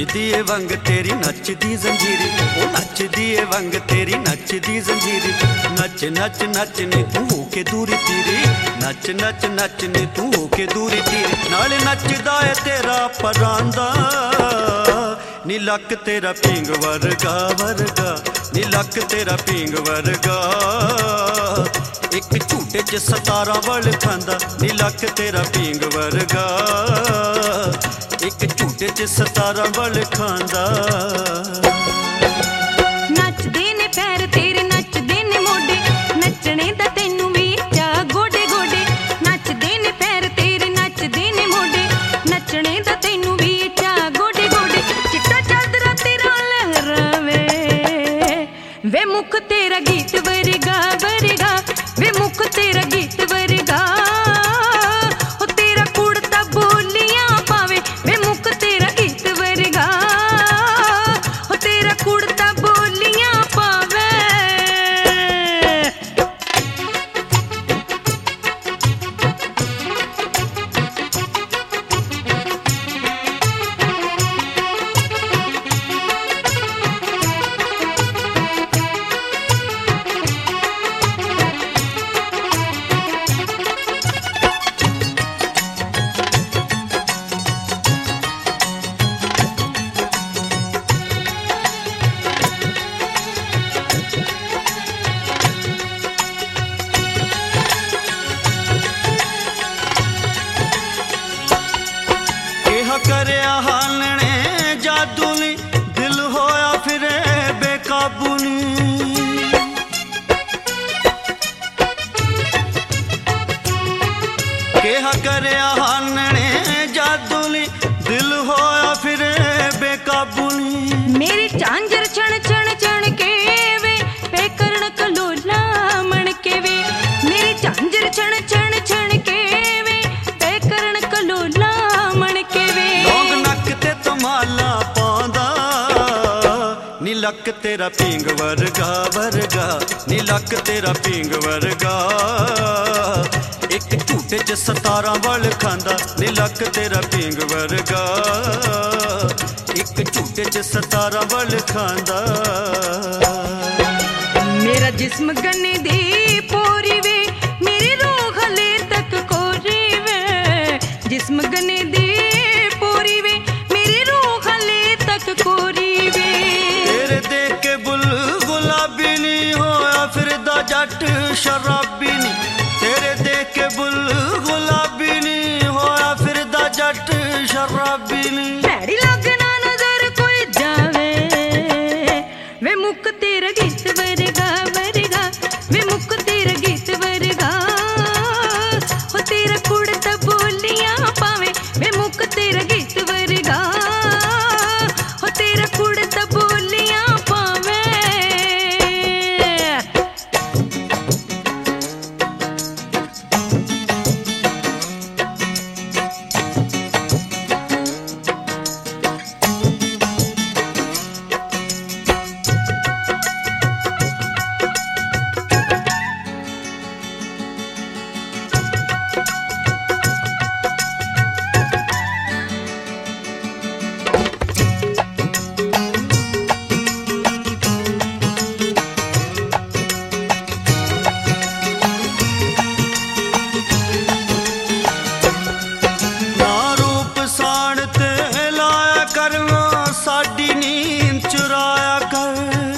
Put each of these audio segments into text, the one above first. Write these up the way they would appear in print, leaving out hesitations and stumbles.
नचदी ए वंग तेरी नचदी जंजीरी, ओ नचदी ए वंग तेरी नचदी जंजीरी। नच नच नच नी तू होके दूरी तीरी, नच नच नच नी तू होके दूरी तीरी। नाल नचदा ए तेरा परांदा, नी लक तेरा पींग वर्गा वर्गा, नी लक तेरा पींग वर्गा। एक झूटे च 17 वल खांदा, नी लक तेरा पींग वर्गा। एक झूटे च 17 वल खांदा। नचदे ने पैर तेरे नचदे ने मोढे, नचने दा तैनू भी चा गोडे गोडे। नचदे ने पैर तेरे नचदे ने मोढे, नचने दा तैनू भी चा गोडे गोडे। चिट्टा चादरा तेरा लहरावे, वे मुख तेरा गीत वर्गा वर्गा, वे मुख तेरा गीत वर्गा। ओ तेरा कुड़ता बोलियां पावे, वे मुख तेरा गीत वर्गा। ओ तेरा कुड़ता बोलियां पावे। करया हालने जादू नी, दिल होया फिरे बेकाबू नी। केहा करया हालने जादू नी, दिल होया फिरे बेकाबू नी। मेरी झांझर छण छण छण के वे, पे करण कलोला मन के वे। मेरी झांझर छण छण छण के वे, पे करण कलोला मन के वे। लौंग नक ते तमाला पांदा, नी लक तेरा पींग वर्गा वर्गा, नी लक तेरा पींग वर्गा। एक झूटे च 17 वल खांदा, नी लक तेरा पींग वर्गा। एक झूटे च 17 वल खांदा। मेरा जिस्म गन्ने दी पोरी वे, मेरी रूह हले तक कोरी वे। जिस्म गन्ने दी पोरी वे, मेरी रूह हले तक कोरी वे। तेरे देख के बुल गुलाबी नी होया फिरदा जट शराबी नी। तेरे देख के बुल गुलाबी नी होया फिरदा जट शराबी नी। भैड़ी लगना नजर कोई जावे, वे मुख तेरा गीत वर्गा वर्गा, वे मुख तेरा गीत वर्गा। हो तेरा कुड़ता बोलियां पावे, वे मुख तेरा गीत वर्गा। हो तेरा कुड़ता बोलियां पावे। ना रूप साण ते लाया कर, साडी नींद चुराया कर।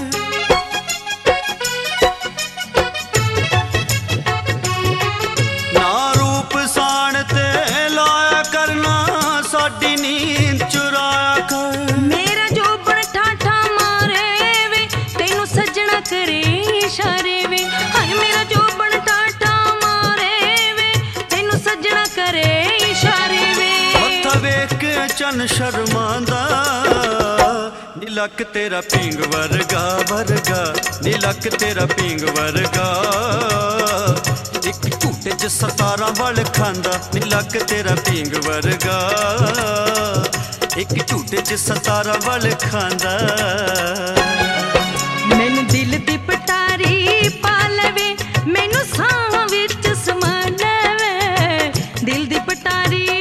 ना रूप साण ते लाया करना, साडी नींद चुराया कर। मेरा जो बण ठाठा मारे वे, तेनू सजना करे इशारे वे। हाय मेरा जो बण ठाठा मारे वे, तेनू सजना करे इशारे वे। मत्था वेख के चन शर्मांदा, नी लक तेरा पींग वर्गा वर्गा, नी लक तेरा पींग वर्गा। एक झूटे च 17 वल खांदा, नी लक तेरा पींग वर्गा। एक झूटे च 17 वल खांदा। मैनू दिल दी पटारी पा लवे, मैनू साह विच समा लवे। दिल दी पटारी